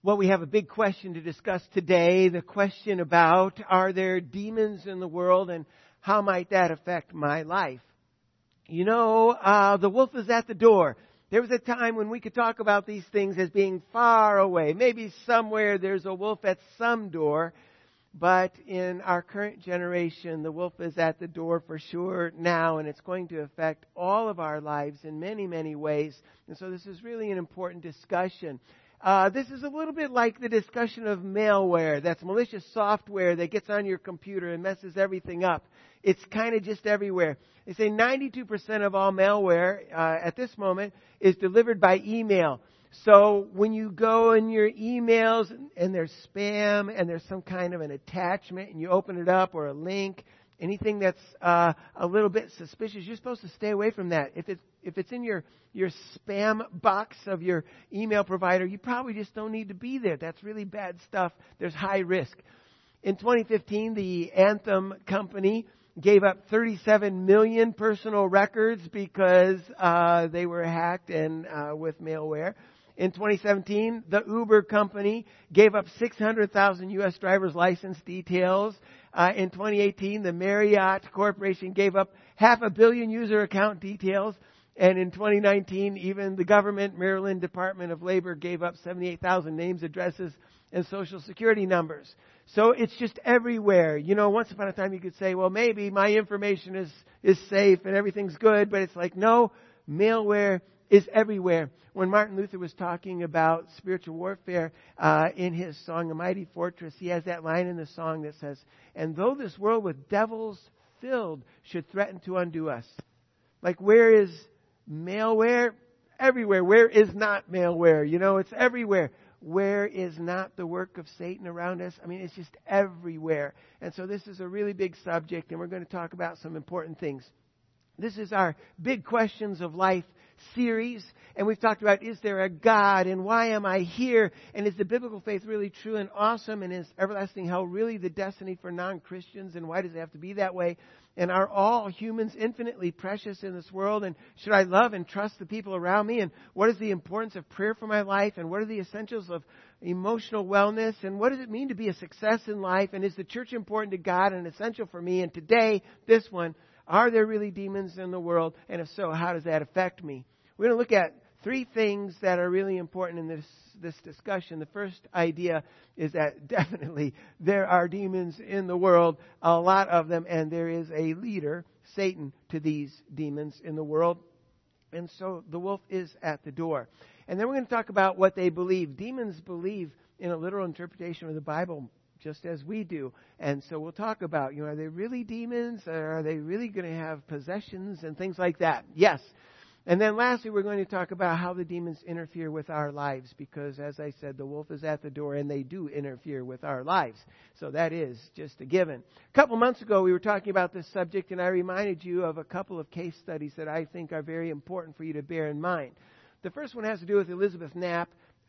Well, we have a big question to discuss today. The question about, are there demons in the world and how might that affect my life? You know, the wolf is at the door. There was a time when we could talk about these things as being far away. Maybe somewhere there's a wolf at some door. But in our current generation, the wolf is at the door for sure now, and it's going to affect all of our lives in many, many ways. And so this is really an important discussion. This is a little bit like the discussion of malware. That's malicious software that gets on your computer and messes everything up. It's kind of just everywhere. They say 92% of all malware at this moment is delivered by email. So when you go in your emails and there's spam and there's some kind of an attachment and you open it up or a link, anything that's a little bit suspicious, you're supposed to stay away from that. If it's in your spam box of your email provider, you probably just don't need to be there. That's really bad stuff. There's high risk. In 2015, the Anthem company gave up 37 million personal records because they were hacked and with malware. In 2017, the Uber company gave up 600,000 U.S. driver's license details. In 2018, the Marriott Corporation gave up 500 million user account details. And in 2019, even the government, Maryland Department of Labor, gave up 78,000 names, addresses, and Social Security numbers. So it's just everywhere. You know, once upon a time you could say, well, maybe my information is safe and everything's good. But it's like, no, malware is everywhere. When Martin Luther was talking about spiritual warfare in his song, A Mighty Fortress, he has that line in the song that says, and though this world with devils filled should threaten to undo us. Like, where is malware? Everywhere. Where is not malware? You know, it's everywhere. Where is not the work of Satan around us? I mean, it's just everywhere. And so this is a really big subject, and we're going to talk about some important things. This is our Big Questions of Life series, and we've talked about, is there a God, and why am I here, and is the biblical faith really true and awesome, and is everlasting hell really the destiny for non-Christians, and why does it have to be that way, and are all humans infinitely precious in this world, and should I love and trust the people around me, and what is the importance of prayer for my life, and what are the essentials of emotional wellness, and what does it mean to be a success in life, and is the church important to God and essential for me, and today, this one, are there really demons in the world? And if so, how does that affect me? We're going to look at three things that are really important in this discussion. The first idea is that definitely there are demons in the world, a lot of them, and there is a leader, Satan, to these demons in the world. And so the wolf is at the door. And then we're going to talk about what they believe. Demons believe in a literal interpretation of the Bible, just as we do. And so we'll talk about, are they really demons? Or are they really going to have possessions and things like that? Yes. And then lastly, we're going to talk about how the demons interfere with our lives. Because, as I said, the wolf is at the door and they do interfere with our lives. So that is just a given. A couple months ago, we were talking about this subject, and I reminded you of a couple of case studies that I think are very important for you to bear in mind. The first one has to do with Elizabeth Knapp.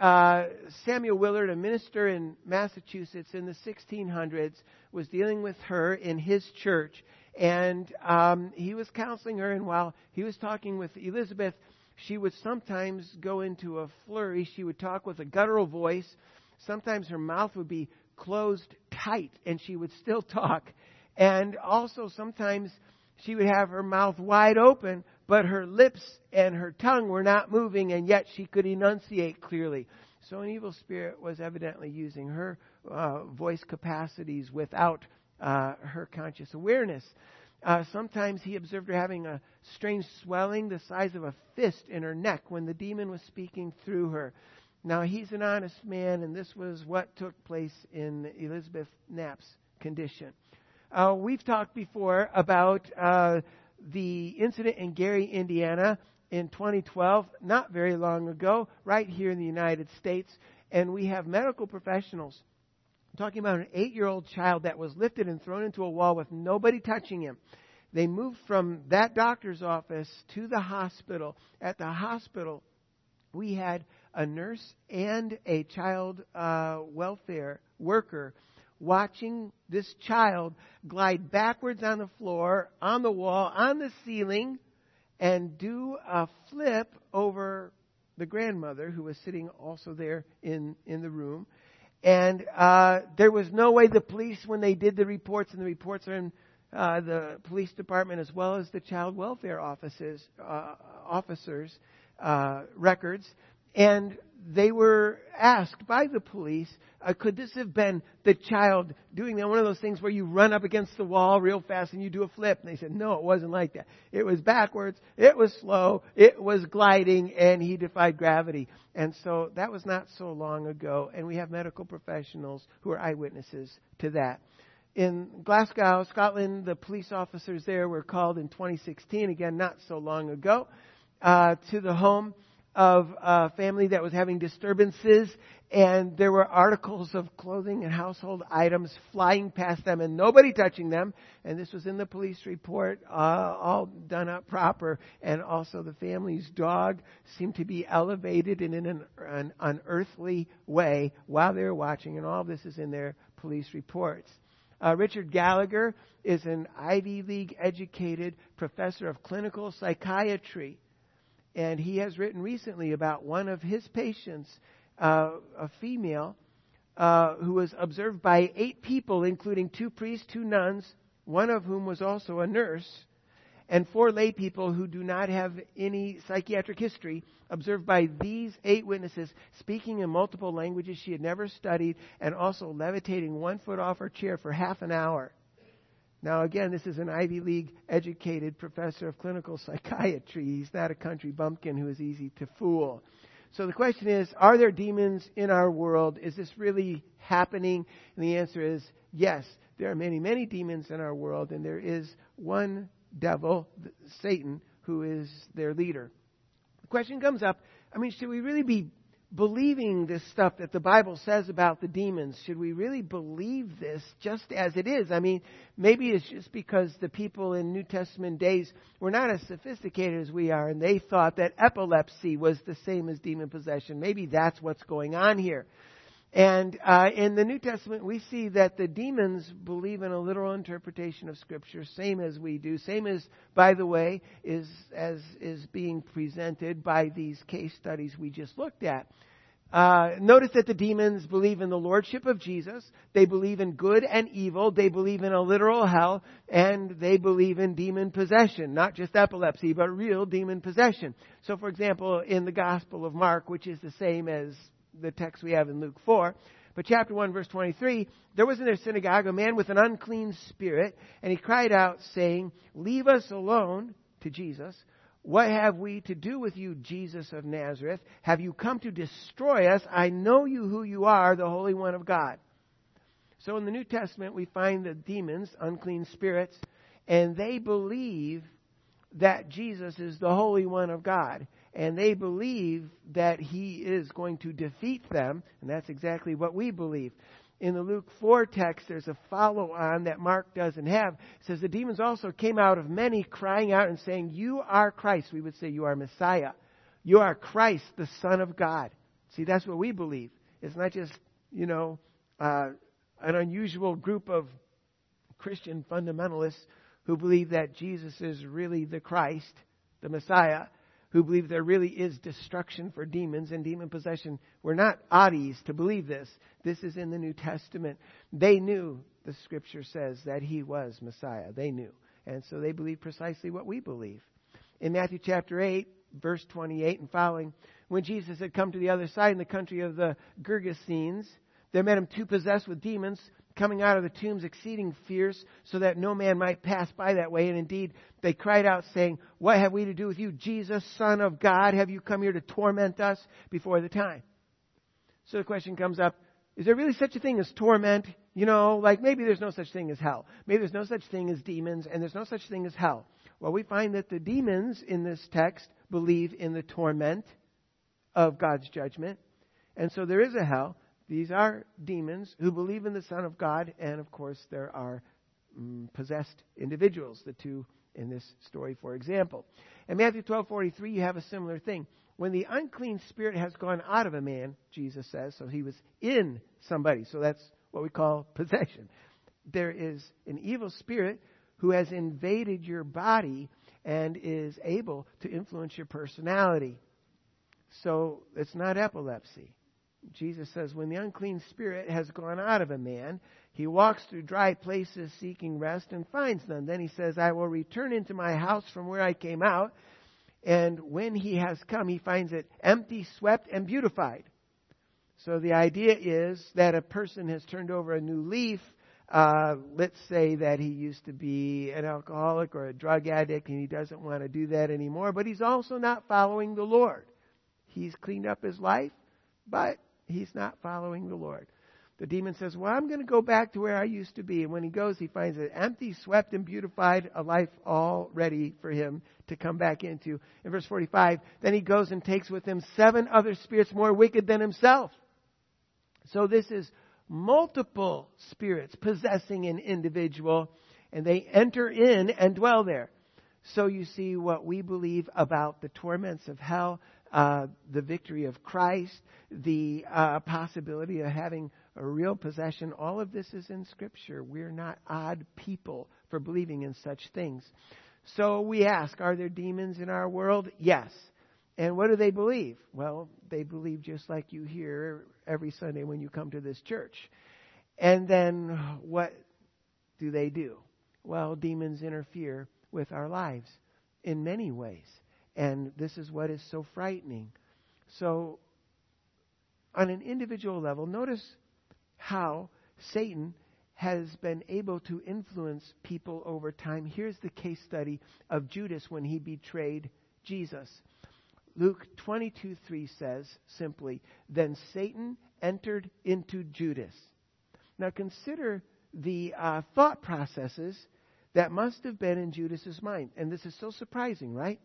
Samuel Willard, a minister in Massachusetts in the 1600s, was dealing with her in his church. And he was counseling her. And while he was talking with Elizabeth, she would sometimes go into a flurry. She would talk with a guttural voice. Sometimes her mouth would be closed tight and she would still talk. And also sometimes she would have her mouth wide open, but her lips and her tongue were not moving, and yet she could enunciate clearly. So an evil spirit was evidently using her voice capacities without her conscious awareness. Sometimes he observed her having a strange swelling the size of a fist in her neck when the demon was speaking through her. Now, he's an honest man, and this was what took place in Elizabeth Knapp's condition. We've talked before about the incident in Gary, Indiana in 2012, not very long ago, right here in the United States. And we have medical professionals talking about an 8-year-old child that was lifted and thrown into a wall with nobody touching him. They moved from that doctor's office to the hospital. At the hospital, we had a nurse and a child welfare worker watching this child glide backwards on the floor, on the wall, on the ceiling, and do a flip over the grandmother, who was sitting also there in the room. And there was no way the police, when they did the reports, and the reports are in the police department as well as the child welfare officers' records, and they were asked by the police, could this have been the child doing that? One of those things where you run up against the wall real fast and you do a flip. And they said, no, it wasn't like that. It was backwards. It was slow. It was gliding, and he defied gravity. And so that was not so long ago. And we have medical professionals who are eyewitnesses to that. In Glasgow, Scotland, the police officers there were called in 2016, again, not so long ago, to the home of a family that was having disturbances, and there were articles of clothing and household items flying past them and nobody touching them. And this was in the police report, all done up proper. And also the family's dog seemed to be elevated in an unearthly way while they were watching, and all this is in their police reports. Richard Gallagher is an Ivy League educated professor of clinical psychiatry. And he has written recently about one of his patients, a female, who was observed by 8 people, including 2 priests, 2 nuns, one of whom was also a nurse, and 4 lay people who do not have any psychiatric history, observed by these 8 witnesses, speaking in multiple languages she had never studied, and also levitating 1 foot off her chair for half an hour. Now, again, this is an Ivy League educated professor of clinical psychiatry. He's not a country bumpkin who is easy to fool. So the question is, are there demons in our world? Is this really happening? And the answer is yes. There are many, many demons in our world, and there is one devil, Satan, who is their leader. The question comes up, should we really be believing this stuff that the Bible says about the demons? Should we really believe this just as it is? Maybe it's just because the people in New Testament days were not as sophisticated as we are, and they thought that epilepsy was the same as demon possession. Maybe that's what's going on here. And in the New Testament, we see that the demons believe in a literal interpretation of Scripture, same as we do. Same as, by the way, is being presented by these case studies we just looked at. Notice that the demons believe in the lordship of Jesus. They believe in good and evil. They believe in a literal hell. And they believe in demon possession. Not just epilepsy, but real demon possession. So, for example, in the Gospel of Mark, which is the same as the text we have in Luke 4, but chapter 1, verse 23, there was in their synagogue a man with an unclean spirit, and he cried out, saying, "Leave us alone," to Jesus. "What have we to do with you, Jesus of Nazareth? Have you come to destroy us? I know you who you are, the Holy One of God." So in the New Testament, we find the demons, unclean spirits, and they believe that Jesus is the Holy One of God. And they believe that He is going to defeat them. And that's exactly what we believe. In the Luke 4 text, there's a follow-on that Mark doesn't have. It says, the demons also came out of many, crying out and saying, "You are Christ." We would say, "You are Messiah. You are Christ, the Son of God." See, that's what we believe. It's not just, an unusual group of Christian fundamentalists who believe that Jesus is really the Christ, the Messiah, who believe there really is destruction for demons and demon possession. We're not oddities to believe this. This is in the New Testament. They knew, the Scripture says, that He was Messiah. They knew. And so they believe precisely what we believe. In Matthew chapter 8, verse 28 and following, when Jesus had come to the other side in the country of the Gergesenes, there met Him 2 possessed with demons, coming out of the tombs exceeding fierce, so that no man might pass by that way. And indeed, they cried out, saying, "What have we to do with you, Jesus, Son of God? Have you come here to torment us before the time?" So the question comes up, is there really such a thing as torment? Maybe there's no such thing as hell. Maybe there's no such thing as demons, and there's no such thing as hell. Well, we find that the demons in this text believe in the torment of God's judgment. And so there is a hell. These are demons who believe in the Son of God, and of course there are possessed individuals, the 2 in this story, for example. In Matthew 12:43, you have a similar thing. When the unclean spirit has gone out of a man, Jesus says, so he was in somebody, so that's what we call possession. There is an evil spirit who has invaded your body and is able to influence your personality. So it's not epilepsy. Jesus says, when the unclean spirit has gone out of a man, he walks through dry places seeking rest and finds none. Then he says, I will return into my house from where I came out. And when he has come, he finds it empty, swept, and beautified. So the idea is that a person has turned over a new leaf. Let's say that he used to be an alcoholic or a drug addict and he doesn't want to do that anymore, but he's also not following the Lord. He's cleaned up his life, but he's not following the Lord. The demon says, well, I'm going to go back to where I used to be. And when he goes, he finds it empty, swept, and beautified, a life all ready for him to come back into. In verse 45, then he goes and takes with him 7 other spirits more wicked than himself. So this is multiple spirits possessing an individual, and they enter in and dwell there. So you see what we believe about the torments of hell, the victory of Christ, the possibility of having a real possession. All of this is in Scripture. We're not odd people for believing in such things. So we ask, are there demons in our world? Yes. And what do they believe? Well, they believe just like you hear every Sunday when you come to this church. And then what do they do? Well, demons interfere with our lives in many ways. And this is what is so frightening. So, on an individual level, notice how Satan has been able to influence people over time. Here's the case study of Judas when he betrayed Jesus. Luke 22:3 says simply, then Satan entered into Judas. Now consider the thought processes that must have been in Judas's mind. And this is so surprising, right?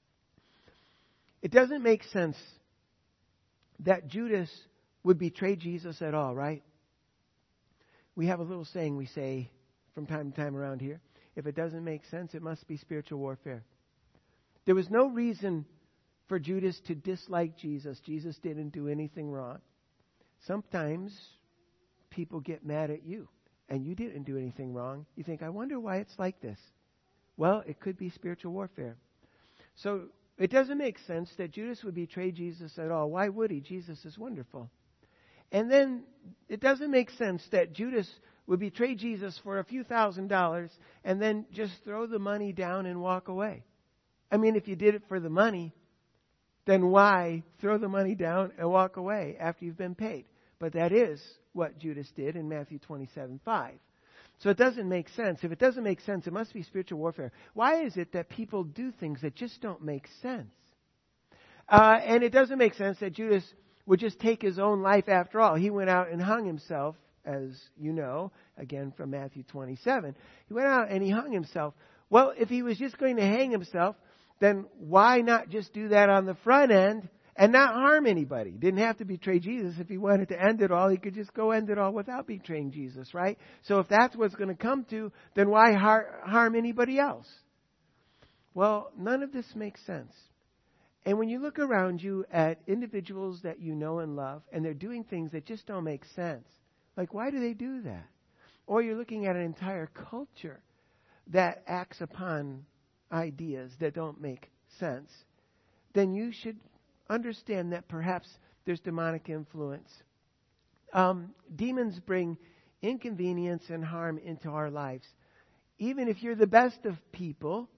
It doesn't make sense that Judas would betray Jesus at all, right? We have a little saying we say from time to time around here. If it doesn't make sense, it must be spiritual warfare. There was no reason for Judas to dislike Jesus. Jesus didn't do anything wrong. Sometimes people get mad at you and you didn't do anything wrong. You think, I wonder why it's like this. Well, it could be spiritual warfare. So it doesn't make sense that Judas would betray Jesus at all. Why would he? Jesus is wonderful. And then it doesn't make sense that Judas would betray Jesus for a few $1,000s and then just throw the money down and walk away. I mean, if you did it for the money, then why throw the money down and walk away after you've been paid? But that is what Judas did in Matthew 27:5. So it doesn't make sense. If it doesn't make sense, it must be spiritual warfare. Why is it that people do things that just don't make sense? And it doesn't make sense that Judas would just take his own life after all. He went out and hung himself, as you know, again from Matthew 27. He went out and he hung himself. Well, if he was just going to hang himself, then why not just do that on the front end and not harm anybody? He didn't have to betray Jesus. If he wanted to end it all, he could just go end it all without betraying Jesus, right? So if that's what's going to come to, then why harm anybody else? Well, none of this makes sense. And when you look around you at individuals that you know and love, and they're doing things that just don't make sense, like why do they do that? Or you're looking at an entire culture that acts upon ideas that don't make sense, then you should understand that perhaps there's demonic influence. Demons bring inconvenience and harm into our lives. Even if you're the best of people,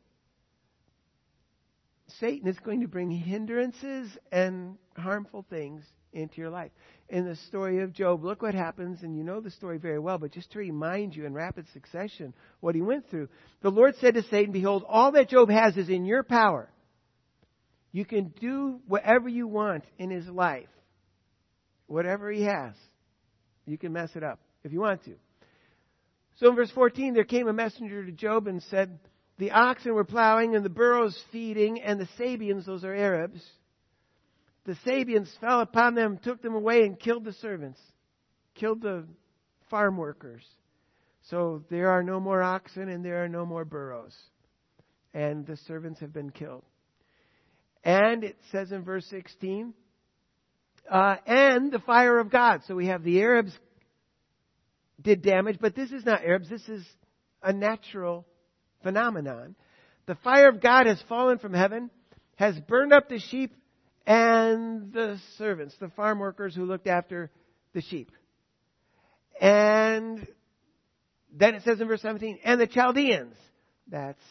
Satan is going to bring hindrances and harmful things into your life. In the story of Job, look what happens, and you know the story very well, but just to remind you in rapid succession what he went through. The Lord said to Satan, behold, all that Job has is in your power. You can do whatever you want in his life. Whatever he has. You can mess it up if you want to. So in verse 14, there came a messenger to Job and said, the oxen were plowing and the burros feeding, and the Sabians, those are Arabs, the Sabians fell upon them, took them away, and killed the servants, killed the farm workers. So there are no more oxen and there are no more burros. And the servants have been killed. And it says in verse 16, and the fire of God. So we have the Arabs did damage, but this is not Arabs. This is a natural phenomenon. The fire of God has fallen from heaven, has burned up the sheep and the servants, the farm workers who looked after the sheep. And then it says in verse 17, and the Chaldeans, that's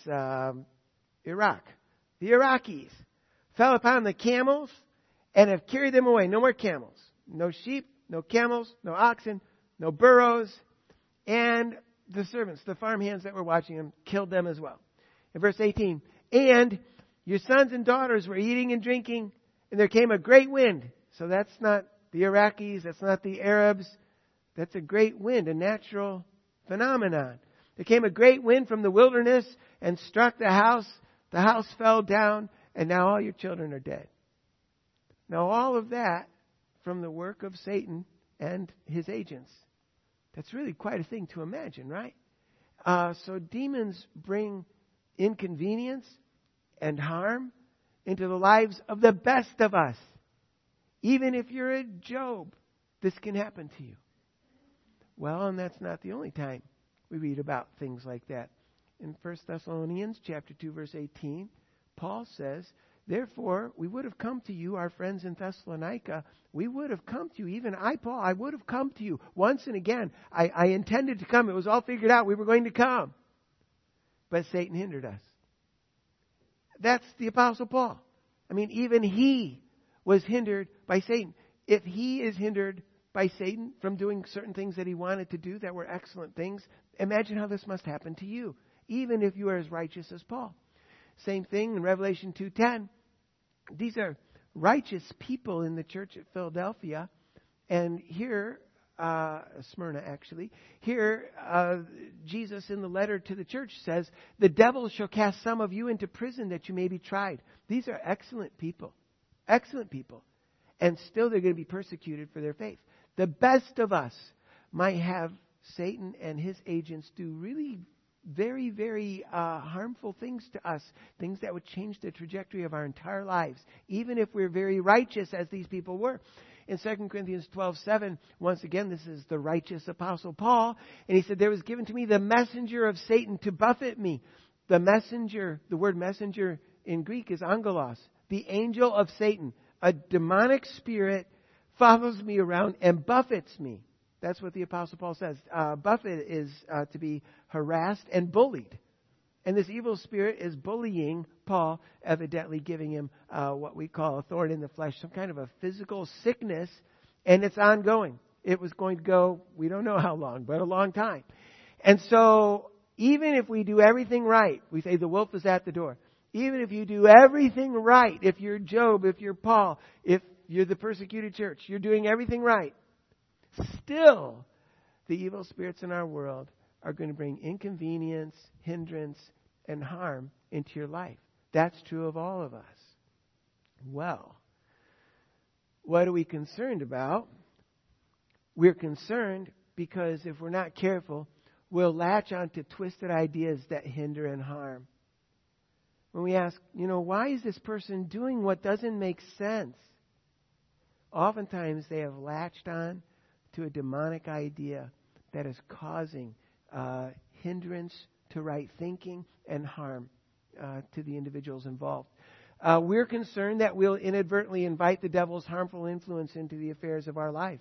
Iraq, the Iraqis, fell upon the camels and have carried them away. No more camels. No sheep, no camels, no oxen, no burros. And the servants, the farmhands that were watching them, killed them as well. In verse 18, and your sons and daughters were eating and drinking, and there came a great wind. So that's not the Iraqis, that's not the Arabs. That's a great wind, a natural phenomenon. There came a great wind from the wilderness and struck the house. The house fell down, and now all your children are dead. Now all of that from the work of Satan and his agents. That's really quite a thing to imagine, right? So demons bring inconvenience and harm into the lives of the best of us. Even if you're a Job, this can happen to you. Well, and that's not the only time we read about things like that. In 1 Thessalonians chapter 2, verse 18, Paul says, therefore, we would have come to you, our friends in Thessalonica. We would have come to you. Even I, Paul, I would have come to you once and again. I intended to come. It was all figured out. We were going to come. But Satan hindered us. That's the Apostle Paul. I mean, even he was hindered by Satan. If he is hindered by Satan from doing certain things that he wanted to do that were excellent things, imagine how this must happen to you, even if you are as righteous as Paul. Same thing in Revelation 2:10. These are righteous people in the church at Philadelphia. And here, Smyrna actually, here Jesus in the letter to the church says, the devil shall cast some of you into prison that you may be tried. These are excellent people. Excellent people. And still they're going to be persecuted for their faith. The best of us might have Satan and his agents do really very, very harmful things to us. Things that would change the trajectory of our entire lives. Even if we're very righteous as these people were. In 2 Corinthians 12:7, once again, this is the righteous Apostle Paul. And he said, there was given to me the messenger of Satan to buffet me. The messenger, the word messenger in Greek is angelos. The angel of Satan. A demonic spirit follows me around and buffets me. That's what the Apostle Paul says. Buffet is to be harassed and bullied. And this evil spirit is bullying Paul, evidently giving him what we call a thorn in the flesh, some kind of a physical sickness, and it's ongoing. It was going to go, we don't know how long, but a long time. And so, even if we do everything right, we say the wolf is at the door. Even if you do everything right, if you're Job, if you're Paul, if you're the persecuted church, you're doing everything right, still, the evil spirits in our world are going to bring inconvenience, hindrance, and harm into your life. That's true of all of us. Well, what are we concerned about? We're concerned because if we're not careful, we'll latch onto twisted ideas that hinder and harm. When we ask, why is this person doing what doesn't make sense? Oftentimes they have latched on to a demonic idea that is causing hindrance to right thinking and harm to the individuals involved. We're concerned that we'll inadvertently invite the devil's harmful influence into the affairs of our lives.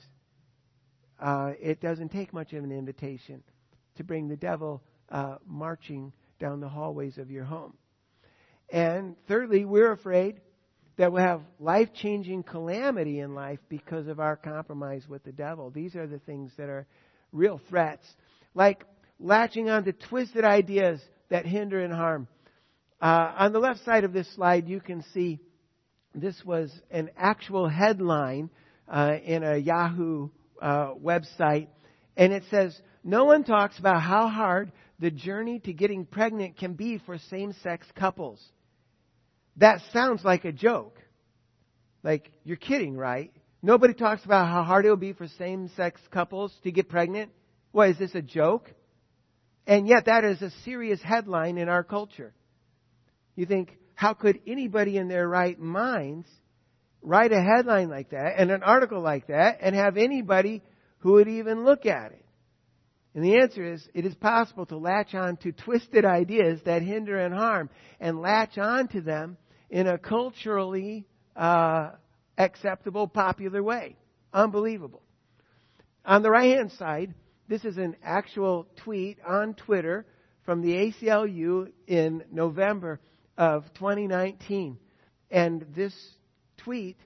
It doesn't take much of an invitation to bring the devil marching down the hallways of your home. And thirdly, we're afraid that we'll have life-changing calamity in life because of our compromise with the devil. These are the things that are real threats. Like latching on to twisted ideas that hinder and harm. On the left side of this slide, you can see this was an actual headline in a Yahoo website. And it says, no one talks about how hard the journey to getting pregnant can be for same-sex couples. That sounds like a joke. Like, you're kidding, right? Nobody talks about how hard it will be for same-sex couples to get pregnant. What, is this a joke? And yet that is a serious headline in our culture. You think, how could anybody in their right minds write a headline like that and an article like that and have anybody who would even look at it? And the answer is, it is possible to latch on to twisted ideas that hinder and harm and latch on to them in a culturally acceptable, popular way. Unbelievable. On the right-hand side, this is an actual tweet on Twitter from the ACLU in November of 2019. And this tweet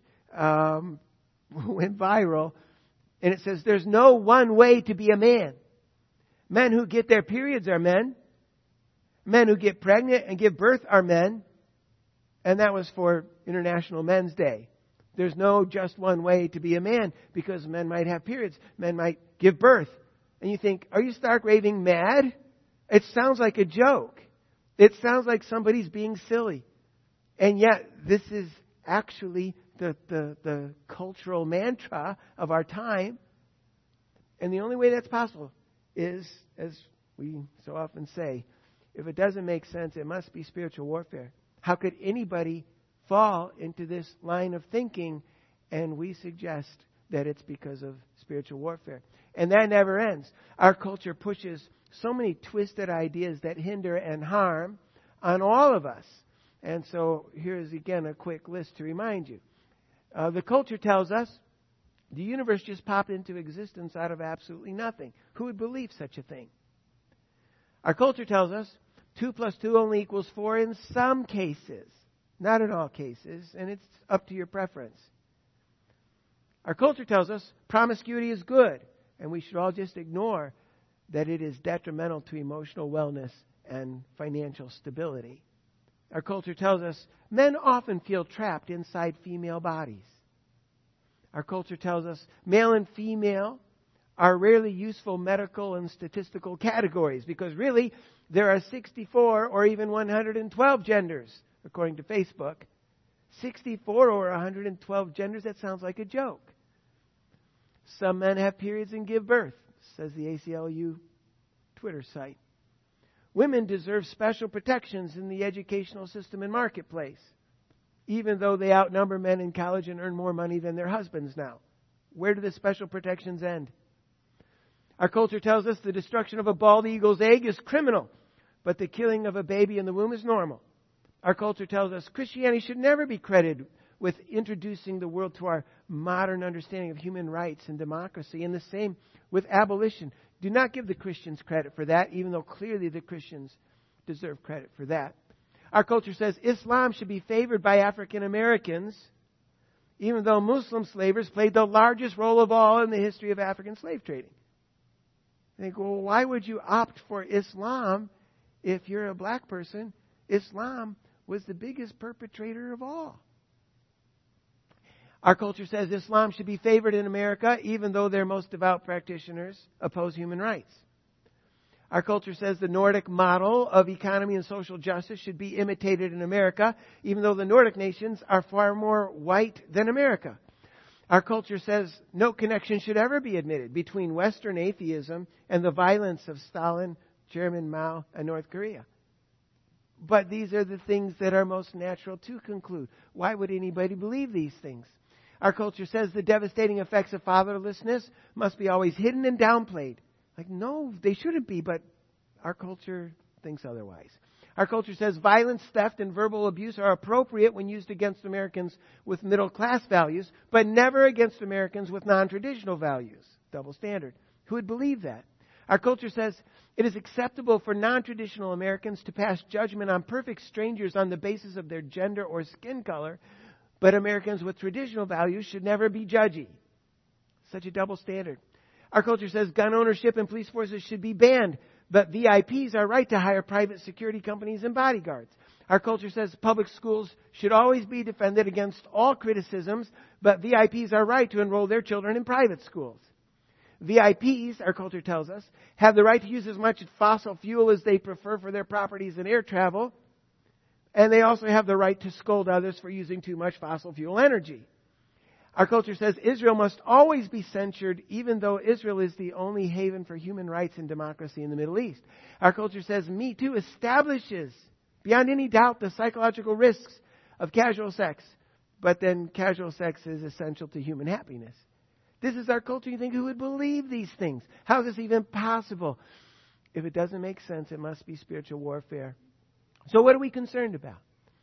went viral. And it says, there's no one way to be a man. Men who get their periods are men. Men who get pregnant and give birth are men. And that was for International Men's Day. There's no just one way to be a man, because men might have periods. Men might give birth. And you think, are you stark raving mad? It sounds like a joke. It sounds like somebody's being silly. And yet, this is actually the cultural mantra of our time. And the only way that's possible is, as we so often say, if it doesn't make sense, it must be spiritual warfare. How could anybody fall into this line of thinking? And we suggest that it's because of spiritual warfare. And that never ends. Our culture pushes so many twisted ideas that hinder and harm on all of us. And so here's again a quick list to remind you. The culture tells us the universe just popped into existence out of absolutely nothing. Who would believe such a thing? Our culture tells us 2 plus 2 only equals 4 in some cases. Not in all cases, and it's up to your preference. Our culture tells us promiscuity is good, and we should all just ignore that it is detrimental to emotional wellness and financial stability. Our culture tells us men often feel trapped inside female bodies. Our culture tells us male and female are rarely useful medical and statistical categories, because really there are 64 or even 112 genders, according to Facebook. 64 or 112 genders, that sounds like a joke. Some men have periods and give birth, says the ACLU Twitter site. Women deserve special protections in the educational system and marketplace, even though they outnumber men in college and earn more money than their husbands now. Where do the special protections end? Our culture tells us the destruction of a bald eagle's egg is criminal, but the killing of a baby in the womb is normal. Our culture tells us Christianity should never be credited with introducing the world to our modern understanding of human rights and democracy. And the same with abolition. Do not give the Christians credit for that, even though clearly the Christians deserve credit for that. Our culture says Islam should be favored by African Americans, even though Muslim slavers played the largest role of all in the history of African slave trading. I think, well, why would you opt for Islam if you're a black person? Islam was the biggest perpetrator of all. Our culture says Islam should be favored in America, even though their most devout practitioners oppose human rights. Our culture says the Nordic model of economy and social justice should be imitated in America, even though the Nordic nations are far more white than America. Our culture says no connection should ever be admitted between Western atheism and the violence of Stalin, Chairman Mao, and North Korea. But these are the things that are most natural to conclude. Why would anybody believe these things? Our culture says the devastating effects of fatherlessness must be always hidden and downplayed. Like, no, they shouldn't be, but our culture thinks otherwise. Our culture says violence, theft, and verbal abuse are appropriate when used against Americans with middle-class values, but never against Americans with non-traditional values. Double standard. Who would believe that? Our culture says it is acceptable for non-traditional Americans to pass judgment on perfect strangers on the basis of their gender or skin color, but Americans with traditional values should never be judgy. Such a double standard. Our culture says gun ownership and police forces should be banned, but VIPs are right to hire private security companies and bodyguards. Our culture says public schools should always be defended against all criticisms, but VIPs are right to enroll their children in private schools. VIPs, our culture tells us, have the right to use as much fossil fuel as they prefer for their properties and air travel, and they also have the right to scold others for using too much fossil fuel energy. Our culture says Israel must always be censured, even though Israel is the only haven for human rights and democracy in the Middle East. Our culture says Me Too establishes, beyond any doubt, the psychological risks of casual sex. But then casual sex is essential to human happiness. This is our culture. You think, who would believe these things? How is this even possible? If it doesn't make sense, it must be spiritual warfare. So what are we concerned about?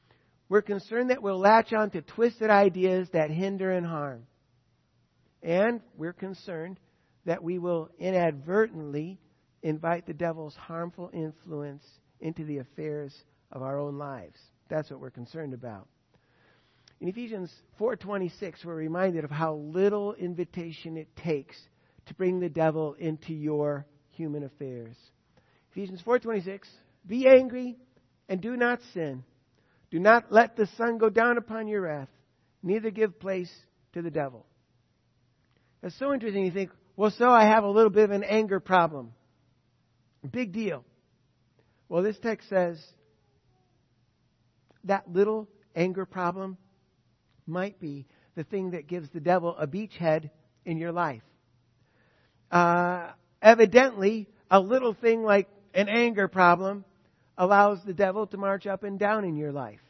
We're concerned that we'll latch on to twisted ideas that hinder and harm. And we're concerned that we will inadvertently invite the devil's harmful influence into the affairs of our own lives. That's what we're concerned about. In Ephesians 4:26, we're reminded of how little invitation it takes to bring the devil into your human affairs. Ephesians 4:26, be angry and do not sin. Do not let the sun go down upon your wrath, neither give place to the devil. That's so interesting. You think, well, so I have a little bit of an anger problem. Big deal. Well, this text says that little anger problem might be the thing that gives the devil a beachhead in your life. Evidently, a little thing like an anger problem allows the devil to march up and down in your life.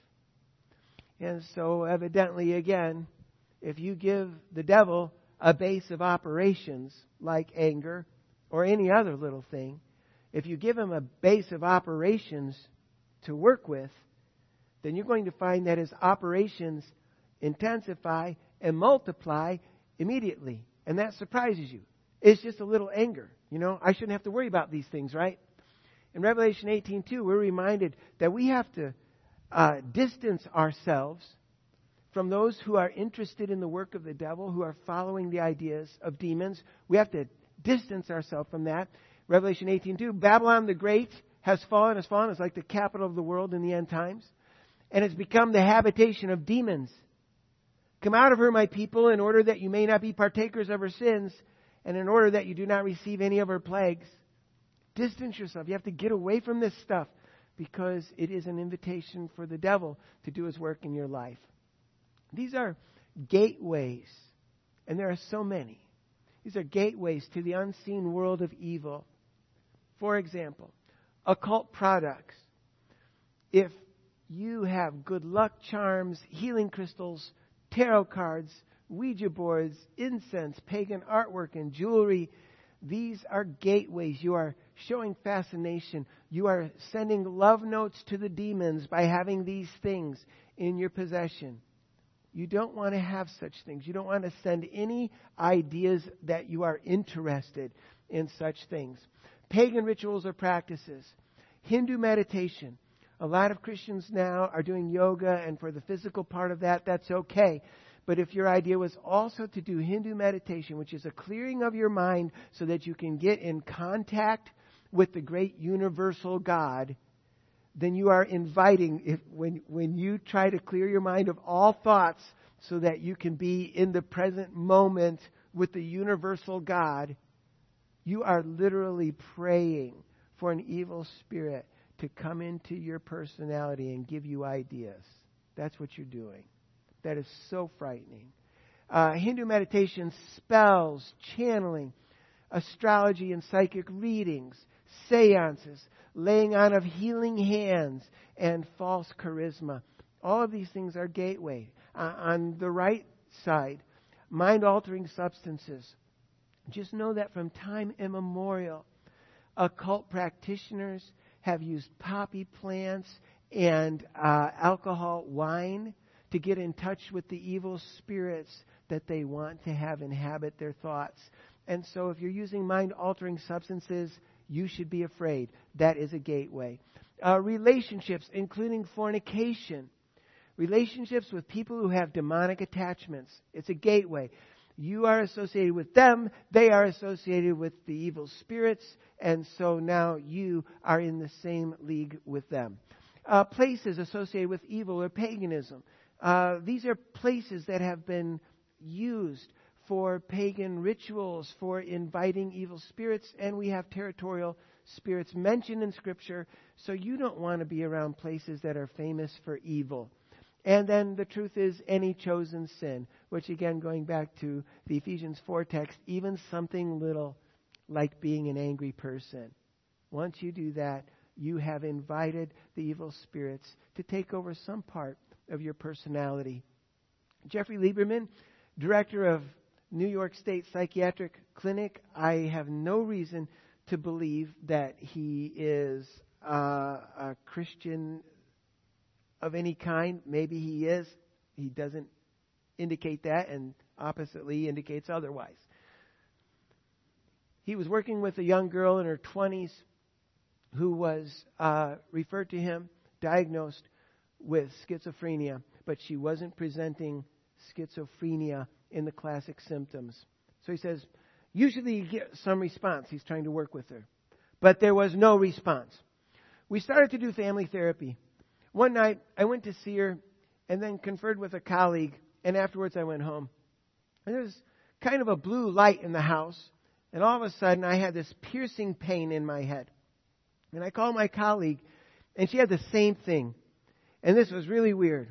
And so evidently, again, if you give the devil a base of operations like anger or any other little thing, if you give him a base of operations to work with, then you're going to find that his operations intensify and multiply immediately. And that surprises you. It's just a little anger. I shouldn't have to worry about these things, right? In Revelation 18:2, we're reminded that we have to distance ourselves from those who are interested in the work of the devil, who are following the ideas of demons. We have to distance ourselves from that. Revelation 18:2, Babylon the Great has fallen. It's like the capital of the world in the end times. And it's become the habitation of demons. Come out of her, my people, in order that you may not be partakers of her sins, and in order that you do not receive any of her plagues. Distance yourself. You have to get away from this stuff because it is an invitation for the devil to do his work in your life. These are gateways, and there are so many. These are gateways to the unseen world of evil. For example, occult products. If you have good luck charms, healing crystals, tarot cards, Ouija boards, incense, pagan artwork, and jewelry, these are gateways. You are showing fascination. You are sending love notes to the demons by having these things in your possession. You don't want to have such things. You don't want to send any ideas that you are interested in such things. Pagan rituals or practices. Hindu meditation. A lot of Christians now are doing yoga, and for the physical part of that, that's okay. But if your idea was also to do Hindu meditation, which is a clearing of your mind so that you can get in contact with the great universal God, then you are inviting, when you try to clear your mind of all thoughts so that you can be in the present moment with the universal God, you are literally praying for an evil spirit to come into your personality and give you ideas. That's what you're doing. That is so frightening. Hindu meditation, spells, channeling, astrology and psychic readings, seances, laying on of healing hands, and false charisma. All of these things are gateway. On the right side, mind-altering substances. Just know that from time immemorial, occult practitioners have used poppy plants and alcohol, wine, to get in touch with the evil spirits that they want to have inhabit their thoughts. And so if you're using mind-altering substances, you should be afraid. That is a gateway. Relationships, including fornication. Relationships with people who have demonic attachments. It's a gateway. You are associated with them. They are associated with the evil spirits. And so now you are in the same league with them. Places associated with evil or paganism. These are places that have been used for pagan rituals, for inviting evil spirits, and we have territorial spirits mentioned in Scripture, so you don't want to be around places that are famous for evil. And then the truth is any chosen sin, which again, going back to the Ephesians 4 text, even something little like being an angry person. Once you do that, you have invited the evil spirits to take over some part of your personality. Jeffrey Lieberman, director of New York State Psychiatric Clinic, I have no reason to believe that he is a Christian of any kind. Maybe he is. He doesn't indicate that, and oppositely indicates otherwise. He was working with a young girl in her 20s who was referred to him, diagnosed with schizophrenia, but she wasn't presenting schizophrenia in the classic symptoms. So he says, usually you get some response. He's trying to work with her. But there was no response. We started to do family therapy. One night, I went to see her and then conferred with a colleague, and afterwards I went home. And there was kind of a blue light in the house, and all of a sudden I had this piercing pain in my head. And I called my colleague, and she had the same thing. And this was really weird.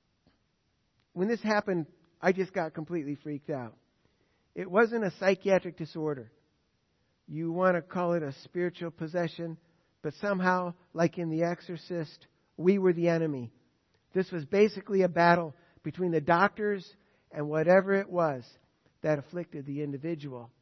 When this happened, I just got completely freaked out. It wasn't a psychiatric disorder. You want to call it a spiritual possession, but somehow, like in The Exorcist, we were the enemy. This was basically a battle between the doctors and whatever it was that afflicted the individual.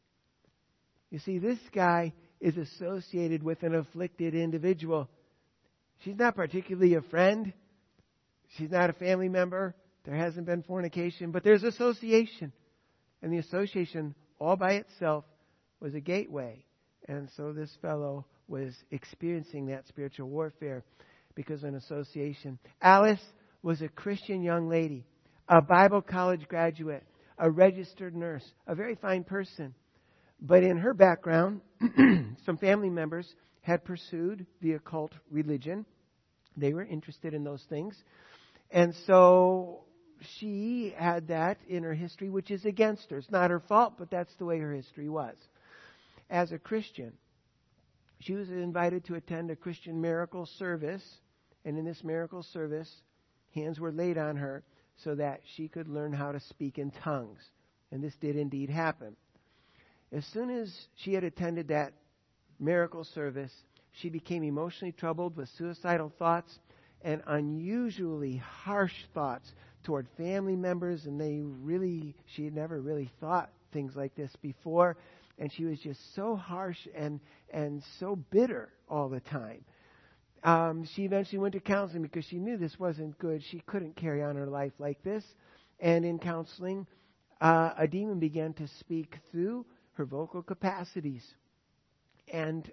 You see, this guy is associated with an afflicted individual. She's not particularly a friend. She's not a family member. There hasn't been fornication, but there's association. And the association all by itself was a gateway. And so this fellow was experiencing that spiritual warfare because of an association. Alice was a Christian young lady, a Bible college graduate, a registered nurse, a very fine person. But in her background, some family members had pursued the occult religion. They were interested in those things. And so she had that in her history, which is against her. It's not her fault, but that's the way her history was. As a Christian, she was invited to attend a Christian miracle service. And in this miracle service, hands were laid on her so that she could learn how to speak in tongues. And this did indeed happen. As soon as she had attended that miracle service, she became emotionally troubled with suicidal thoughts and unusually harsh thoughts toward family members. And she had never really thought things like this before. And she was just so harsh and so bitter all the time. She eventually went to counseling because she knew this wasn't good. She couldn't carry on her life like this. And in counseling, a demon began to speak through her vocal capacities. And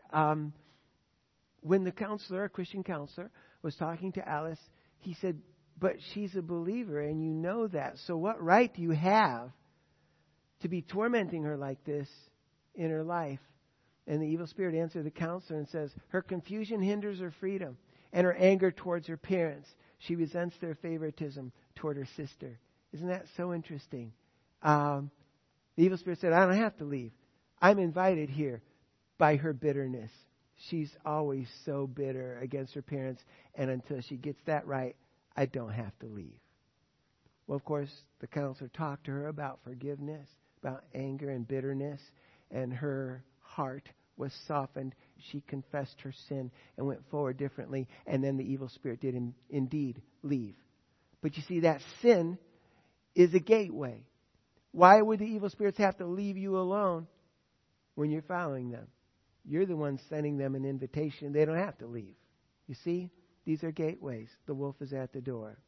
when the counselor, a Christian counselor, was talking to Alice, he said, but she's a believer and you know that. So what right do you have to be tormenting her like this in her life? And the evil spirit answered the counselor and says, her confusion hinders her freedom and her anger towards her parents. She resents their favoritism toward her sister. Isn't that so interesting? The evil spirit said, I don't have to leave. I'm invited here by her bitterness. She's always so bitter against her parents, and until she gets that right, I don't have to leave. Well, of course, the counselor talked to her about forgiveness, about anger and bitterness, and her heart was softened. She confessed her sin and went forward differently, and then the evil spirit did indeed leave. But you see, that sin is a gateway. Why would the evil spirits have to leave you alone when you're following them? You're the one sending them an invitation. They don't have to leave. You see, these are gateways. The wolf is at the door.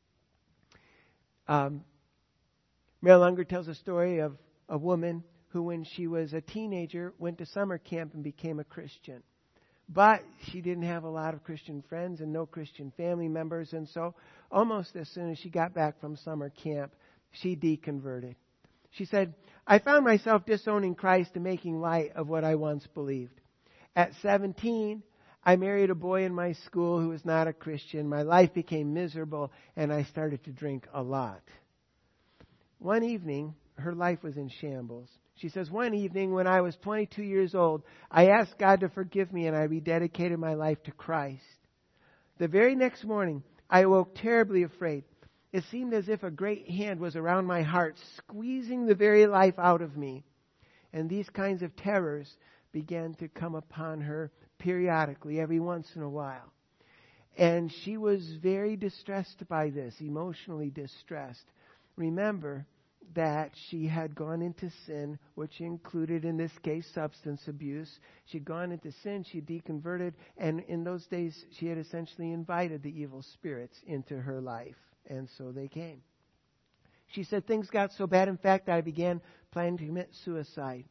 Mary Unger tells a story of a woman who, when she was a teenager, went to summer camp and became a Christian. But she didn't have a lot of Christian friends and no Christian family members. And so almost as soon as she got back from summer camp, she deconverted. She said, I found myself disowning Christ and making light of what I once believed. At 17, I married a boy in my school who was not a Christian. My life became miserable and I started to drink a lot. One evening, her life was in shambles. She says, one evening when I was 22 years old, I asked God to forgive me and I rededicated my life to Christ. The very next morning, I awoke terribly afraid. It seemed as if a great hand was around my heart, squeezing the very life out of me. And these kinds of terrors began to come upon her periodically, every once in a while. And she was very distressed by this, emotionally distressed. Remember, that she had gone into sin, which included, in this case, substance abuse. She'd gone into sin, she deconverted, and in those days she had essentially invited the evil spirits into her life, and so they came. She said things got so bad, in fact, that I began planning to commit suicide.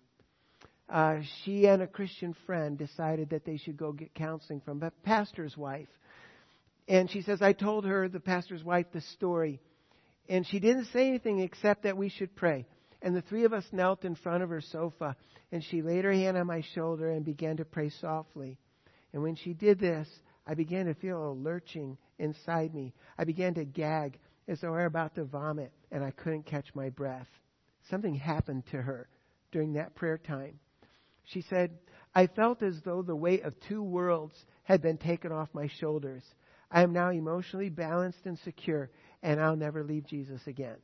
She and a Christian friend decided that they should go get counseling from a pastor's wife. And she says, I told her, the pastor's wife, the story. And she didn't say anything except that we should pray. And the three of us knelt in front of her sofa. And she laid her hand on my shoulder and began to pray softly. And when she did this, I began to feel a lurching inside me. I began to gag as though I were about to vomit. And I couldn't catch my breath. Something happened to her during that prayer time. She said, I felt as though the weight of two worlds had been taken off my shoulders. I am now emotionally balanced and secure, and I'll never leave Jesus again.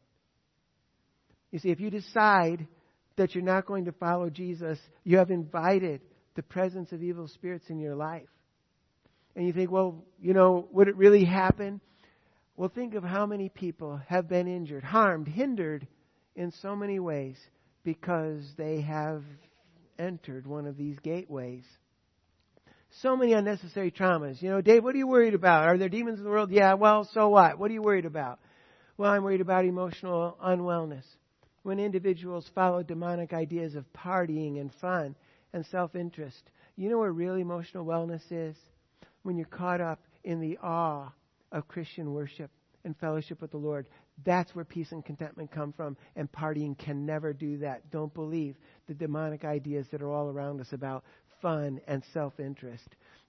You see, if you decide that you're not going to follow Jesus, you have invited the presence of evil spirits in your life. And you think, well, would it really happen? Well, think of how many people have been injured, harmed, hindered in so many ways because they have entered one of these gateways. So many unnecessary traumas. Dave, what are you worried about? Are there demons in the world? Yeah, well, so what? What are you worried about? Well, I'm worried about emotional unwellness. When individuals follow demonic ideas of partying and fun and self-interest, you know where real emotional wellness is? When you're caught up in the awe of Christian worship and fellowship with the Lord. That's where peace and contentment come from, and partying can never do that. Don't believe the demonic ideas that are all around us about fun and self-interest.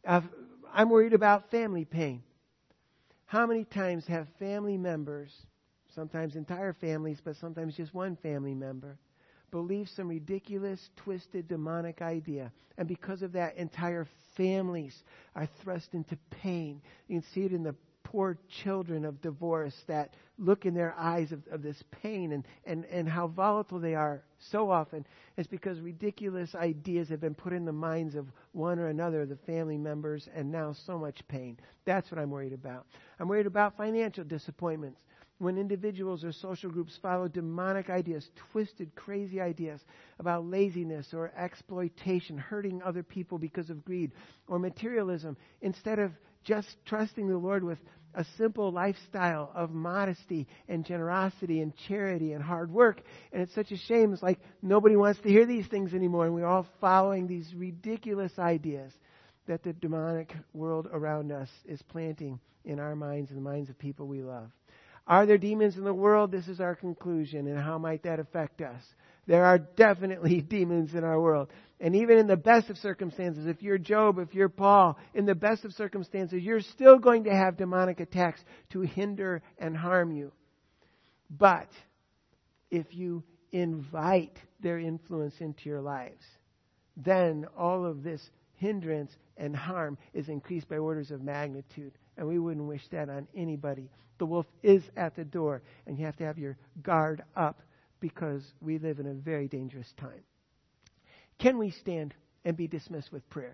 I'm worried about family pain. How many times have family members, sometimes entire families, but sometimes just one family member, believe some ridiculous, twisted, demonic idea, and because of that, entire families are thrust into pain. You can see it in the poor children of divorce that look in their eyes of this pain and how volatile they are so often. It's because ridiculous ideas have been put in the minds of one or another of the family members, and now so much pain. That's what I'm worried about. I'm worried about financial disappointments. When individuals or social groups follow demonic ideas, twisted, crazy ideas about laziness or exploitation, hurting other people because of greed or materialism, instead of just trusting the Lord with a simple lifestyle of modesty and generosity and charity and hard work. And it's such a shame. It's like nobody wants to hear these things anymore. And we're all following these ridiculous ideas that the demonic world around us is planting in our minds and the minds of people we love. Are there demons in the world? This is our conclusion. And how might that affect us? There are definitely demons in our world. And even in the best of circumstances, if you're Job, if you're Paul, in the best of circumstances, you're still going to have demonic attacks to hinder and harm you. But if you invite their influence into your lives, then all of this hindrance and harm is increased by orders of magnitude. And we wouldn't wish that on anybody. The wolf is at the door, and you have to have your guard up because we live in a very dangerous time. Can we stand and be dismissed with prayer?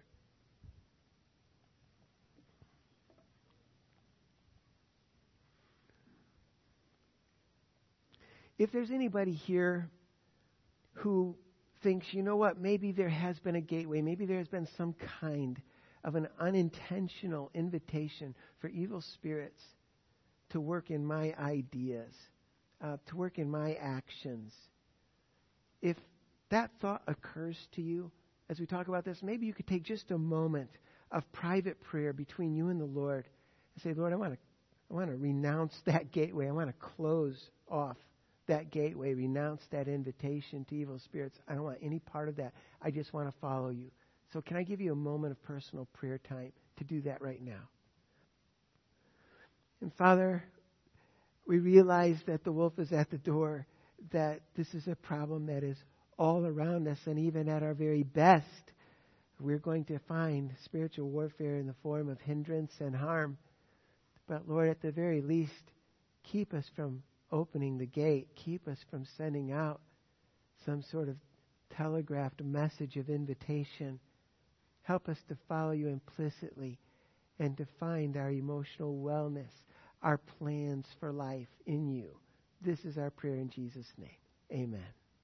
If there's anybody here who thinks, you know what, maybe there has been a gateway, maybe there has been some kind of an unintentional invitation for evil spirits to work in my ideas, to work in my actions. If that thought occurs to you as we talk about this, maybe you could take just a moment of private prayer between you and the Lord and say, Lord, I want to renounce that gateway. I want to close off that gateway, renounce that invitation to evil spirits. I don't want any part of that. I just want to follow you. So can I give you a moment of personal prayer time to do that right now? And Father, we realize that the wolf is at the door, that this is a problem that is all around us, and even at our very best, we're going to find spiritual warfare in the form of hindrance and harm. But Lord, at the very least, keep us from opening the gate. Keep us from sending out some sort of telegraphed message of invitation. Help us to follow you implicitly and to find our emotional wellness, our plans for life in you. This is our prayer in Jesus' name. Amen.